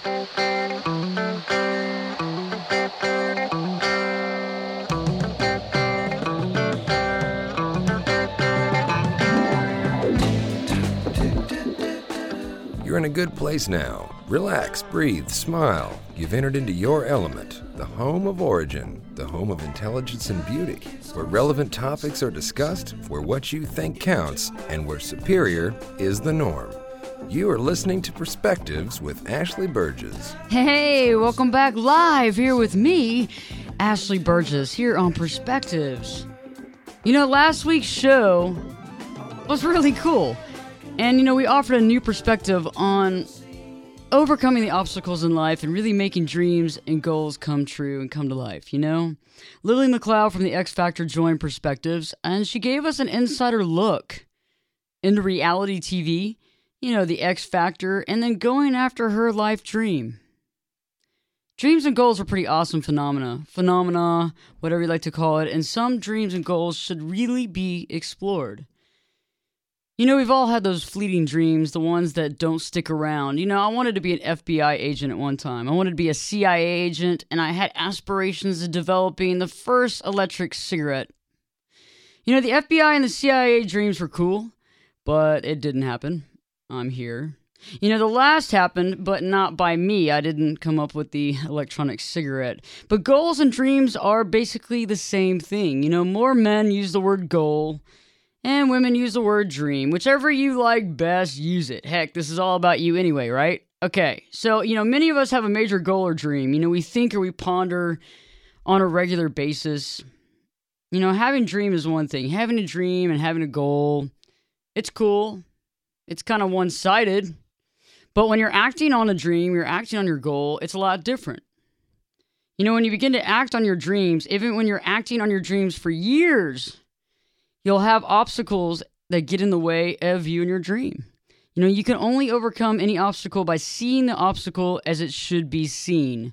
You're in a good place now. Relax, breathe, smile. You've entered into your element, the home of origin, the home of intelligence and beauty, where relevant topics are discussed, where what you think counts, and where superior is the norm. You are listening to Perspectives with Ashley Burgess. Hey, welcome back live here with me, Ashley Burgess, here on Perspectives. You know, last week's show was really cool. And, we offered a new perspective on overcoming the obstacles in life and really making dreams and goals come true and come to life, Lily McLeod from the X Factor joined Perspectives, and she gave us an insider look into reality TV, the X Factor, and then going after her life dream. Dreams and goals are pretty awesome phenomena, whatever you like to call it, and some dreams and goals should really be explored. We've all had those fleeting dreams, the ones that don't stick around. I wanted to be an FBI agent at one time. I wanted to be a CIA agent, and I had aspirations of developing the first electric cigarette. The FBI and the CIA dreams were cool, but it didn't happen. I'm here. The last happened, but not by me. I didn't come up with the electronic cigarette. But goals and dreams are basically the same thing. More men use the word goal, and women use the word dream. Whichever you like best, use it. Heck, this is all about you anyway, right? Okay, so, many of us have a major goal or dream. We think or we ponder on a regular basis. Having a dream is one thing. Having a dream and having a goal, it's cool. It's kind of one-sided. But when you're acting on a dream, you're acting on your goal, it's a lot different. When you begin to act on your dreams, even when you're acting on your dreams for years, you'll have obstacles that get in the way of you and your dream. You can only overcome any obstacle by seeing the obstacle as it should be seen.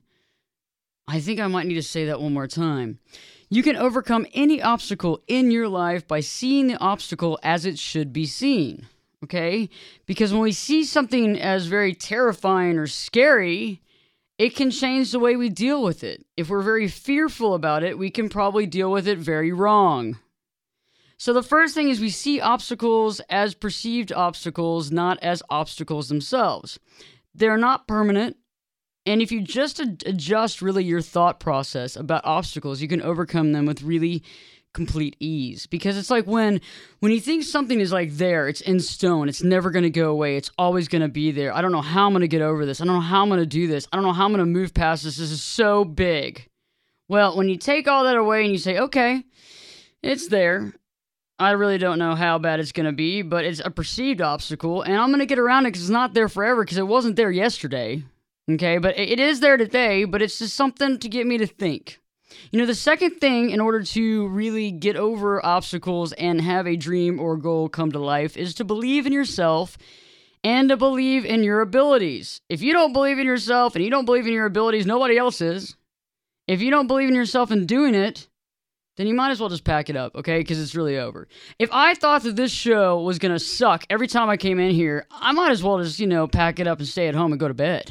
I think I might need to say that one more time. You can overcome any obstacle in your life by seeing the obstacle as it should be seen. Okay? Because when we see something as very terrifying or scary, it can change the way we deal with it. If we're very fearful about it, we can probably deal with it very wrong. So the first thing is we see obstacles as perceived obstacles, not as obstacles themselves. They're not permanent. And if you just adjust really your thought process about obstacles, you can overcome them with really complete ease. Because it's like when you think something is like there, it's in stone, it's never going to go away, it's always going to be there. I don't know how I'm going to get over this. I don't know how I'm going to do this. I don't know how I'm going to move past this. This is so big. Well, when you take all that away and you say, okay, it's there. I really don't know how bad it's going to be, but it's a perceived obstacle, and I'm going to get around it because it's not there forever because it wasn't there yesterday. Okay, but it is there today, but it's just something to get me to think. The second thing in order to really get over obstacles and have a dream or goal come to life is to believe in yourself and to believe in your abilities. If you don't believe in yourself and you don't believe in your abilities, nobody else is. If you don't believe in yourself and doing it, then you might as well just pack it up, okay? Because it's really over. If I thought that this show was going to suck every time I came in here, I might as well just, pack it up and stay at home and go to bed.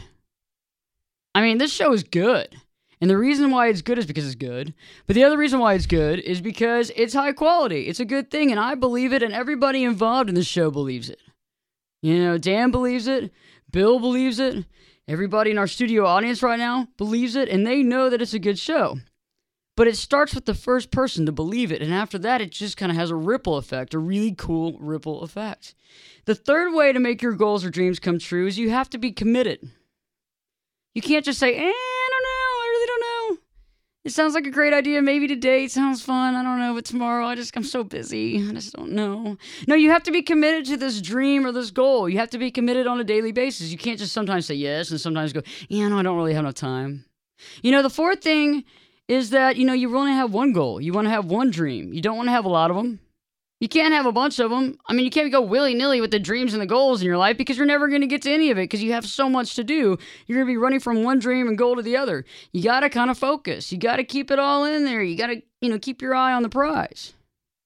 I mean, this show is good. And the reason why it's good is because it's good. But the other reason why it's good is because it's high quality. It's a good thing, and I believe it, and everybody involved in this show believes it. Dan believes it. Bill believes it. Everybody in our studio audience right now believes it, and they know that it's a good show. But it starts with the first person to believe it, and after that, it just kind of has a ripple effect, a really cool ripple effect. The third way to make your goals or dreams come true is you have to be committed. You can't just say, I don't know, I really don't know. It sounds like a great idea, maybe today, it sounds fun, I don't know, but tomorrow, I'm so busy, I just don't know. No, you have to be committed to this dream or this goal. You have to be committed on a daily basis. You can't just sometimes say yes and sometimes go, no, I don't really have enough time. The fourth thing is that, you only have one goal. You want to have one dream. You don't want to have a lot of them. You can't have a bunch of them. I mean, you can't go willy-nilly with the dreams and the goals in your life because you're never going to get to any of it because you have so much to do. You're going to be running from one dream and goal to the other. You got to kind of focus. You got to keep it all in there. You got to, keep your eye on the prize.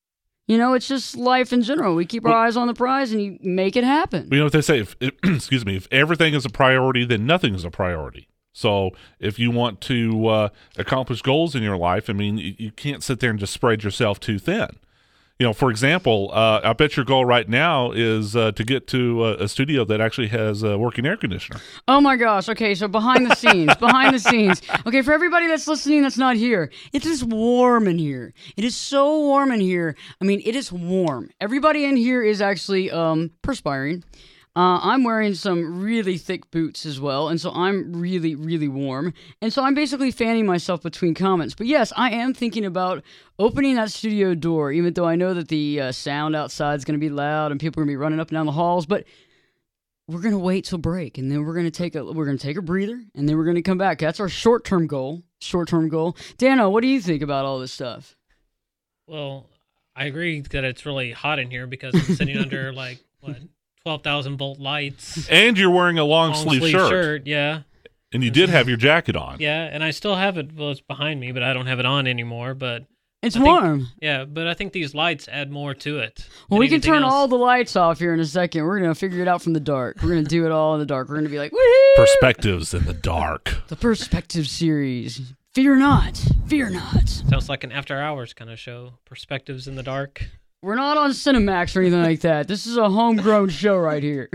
You know, it's just life in general. We keep our eyes on the prize and you make it happen. You know what they say? Excuse me. If everything is a priority, then nothing is a priority. So if you want to accomplish goals in your life, I mean, you can't sit there and just spread yourself too thin. You know, for example, I bet your goal right now is to get to a studio that actually has a working air conditioner. Oh my gosh. Okay, so behind the scenes. Okay, for everybody that's listening that's not here, it is warm in here. It is so warm in here. I mean, it is warm. Everybody in here is actually perspiring. I'm wearing some really thick boots as well, and so I'm really, really warm. And so I'm basically fanning myself between comments. But yes, I am thinking about opening that studio door, even though I know that the sound outside is going to be loud and people are going to be running up and down the halls. But we're going to wait till break, and then we're going to take a breather, and then we're going to come back. That's our short-term goal. Dano, what do you think about all this stuff? Well, I agree that it's really hot in here because I'm sitting under, 12,000 volt lights. And you're wearing a long sleeve shirt. Yeah. And you did have your jacket on. Yeah, and I still have it. Well, it's behind me, but I don't have it on anymore. But it's warm. Yeah, but I think these lights add more to it. Well, we can turn all the lights off here in a second. We're going to figure it out from the dark. We're going to do it all in the dark. We're going to be like, woohoo! Perspectives in the dark. The Perspective series. Fear not. Fear not. Sounds like an after hours kind of show. Perspectives in the dark. We're not on Cinemax or anything like that. This is a homegrown show right here.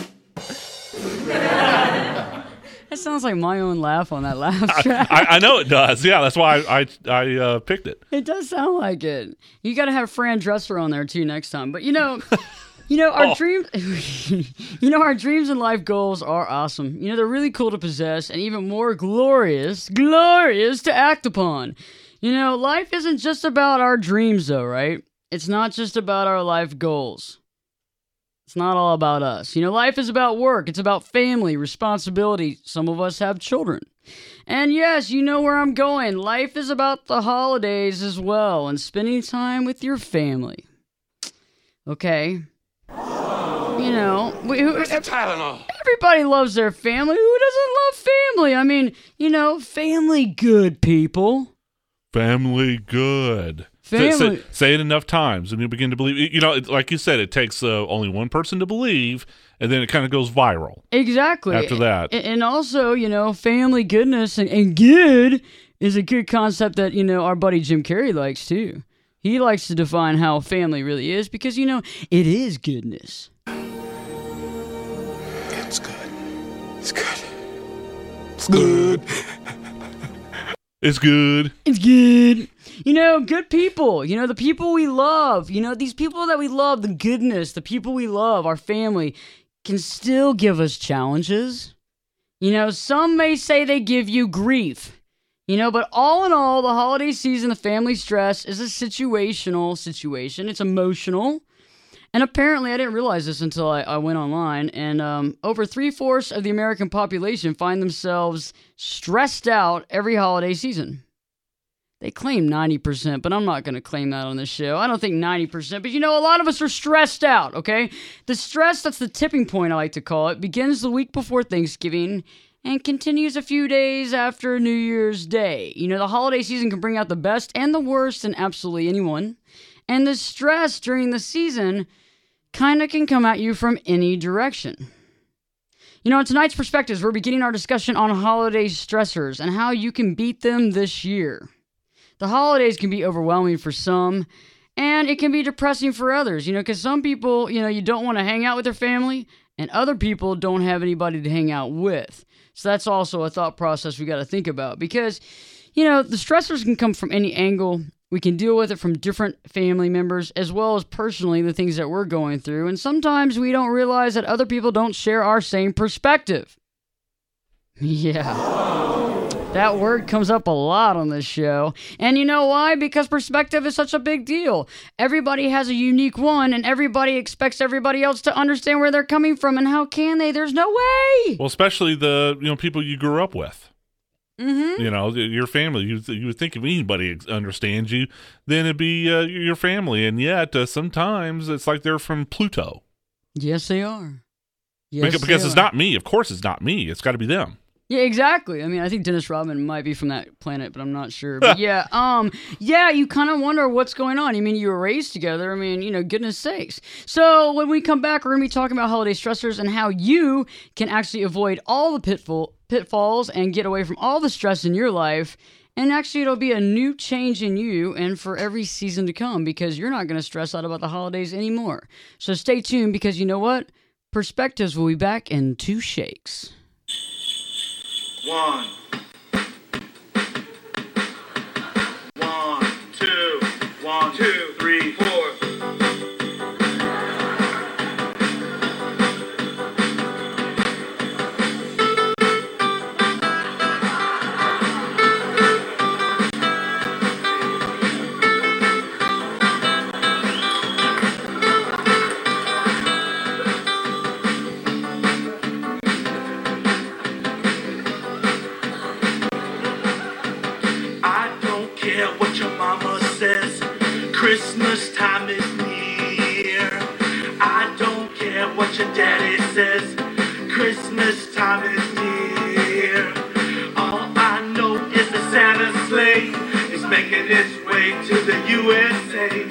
That sounds like my own laugh on that laugh track. I know it does. Yeah, that's why I picked it. It does sound like it. You got to have Fran Dresser on there too next time. But our dreams, our dreams and life goals are awesome. You know, they're really cool to possess and even more glorious to act upon. You know, life isn't just about our dreams though, right? It's not just about our life goals. It's not all about us. You know, life is about work. It's about family, responsibility. Some of us have children. And yes, you know where I'm going. Life is about the holidays as well and spending time with your family. Okay. You know, everybody loves their family. Who doesn't love family? I mean, you know, family good, people. Family good. Say it enough times and you begin to believe. You know, like you said, it takes only one person to believe, and then it kind of goes viral. Exactly. After that. And also, you know, family goodness and good is a good concept that, you know, our buddy Jim Carrey likes too. He likes to define how family really is because, you know, it is goodness. It's good. It's good. It's good. It's good. It's good. You know, good people. You know, the people we love. You know, these people that we love, the goodness, the people we love, our family, can still give us challenges. You know, some may say they give you grief. You know, but all in all, the holiday season, the family stress is a situational situation. It's emotional. And apparently, I didn't realize this until I went online, and over 3/4 of the American population find themselves stressed out every holiday season. They claim 90%, but I'm not going to claim that on this show. I don't think 90%, but you know, a lot of us are stressed out, okay? The stress, that's the tipping point, I like to call it, begins the week before Thanksgiving and continues a few days after New Year's Day. You know, the holiday season can bring out the best and the worst in absolutely anyone, and the stress during the season kind of can come at you from any direction. You know, in tonight's Perspectives, we're beginning our discussion on holiday stressors and how you can beat them this year. The holidays can be overwhelming for some, and it can be depressing for others, you know, because some people, you know, you don't want to hang out with their family, and other people don't have anybody to hang out with. So that's also a thought process we got to think about because, you know, the stressors can come from any angle. We can deal with it from different family members as well as personally the things that we're going through. And sometimes we don't realize that other people don't share our same perspective. Yeah. That word comes up a lot on this show. And you know why? Because perspective is such a big deal. Everybody has a unique one, and everybody expects everybody else to understand where they're coming from. And how can they? There's no way. Well, especially the people you grew up with. Mm-hmm. You know, your family. You would think if anybody understands you, then it'd be your family. And yet, sometimes it's like they're from Pluto. Yes, they are. Yes, because it's not me. Of course, it's not me. It's got to be them. Yeah, exactly. I mean, I think Dennis Rodman might be from that planet, but I'm not sure. But yeah, you kind of wonder what's going on. I mean, you were raised together. I mean, goodness sakes. So when we come back, we're going to be talking about holiday stressors and how you can actually avoid all the pitfalls and get away from all the stress in your life. And actually, it'll be a new change in you and for every season to come, because you're not going to stress out about the holidays anymore. So stay tuned, because you know what? Perspectives will be back in 2 shakes. 1, 2, 1, 2, 3, 4. What your mama says, Christmas time is near. I don't care what your daddy says, Christmas time is near. All I know is the Santa sleigh is making its way to the USA.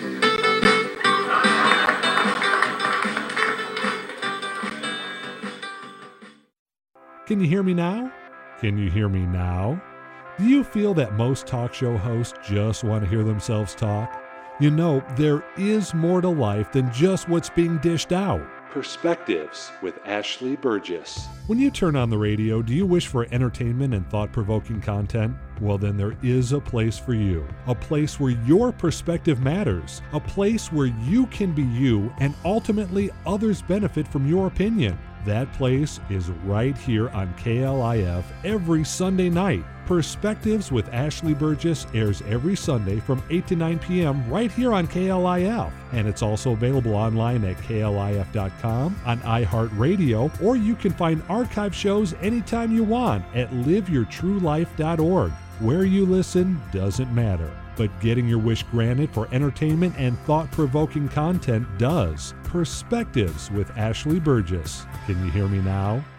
Can you hear me now? Can you hear me now? Do you feel that most talk show hosts just want to hear themselves talk? You know, there is more to life than just what's being dished out. Perspectives with Ashley Burgess. When you turn on the radio, do you wish for entertainment and thought-provoking content? Well, then there is a place for you. A place where your perspective matters. A place where you can be you and ultimately others benefit from your opinion. That place is right here on KLIF every Sunday night. Perspectives with Ashley Burgess airs every Sunday from 8 to 9 p.m. right here on KLIF. And it's also available online at KLIF.com, on iHeartRadio, or you can find archive shows anytime you want at liveyourtruelife.org. Where you listen doesn't matter, but getting your wish granted for entertainment and thought-provoking content does. Perspectives with Ashley Burgess. Can you hear me now?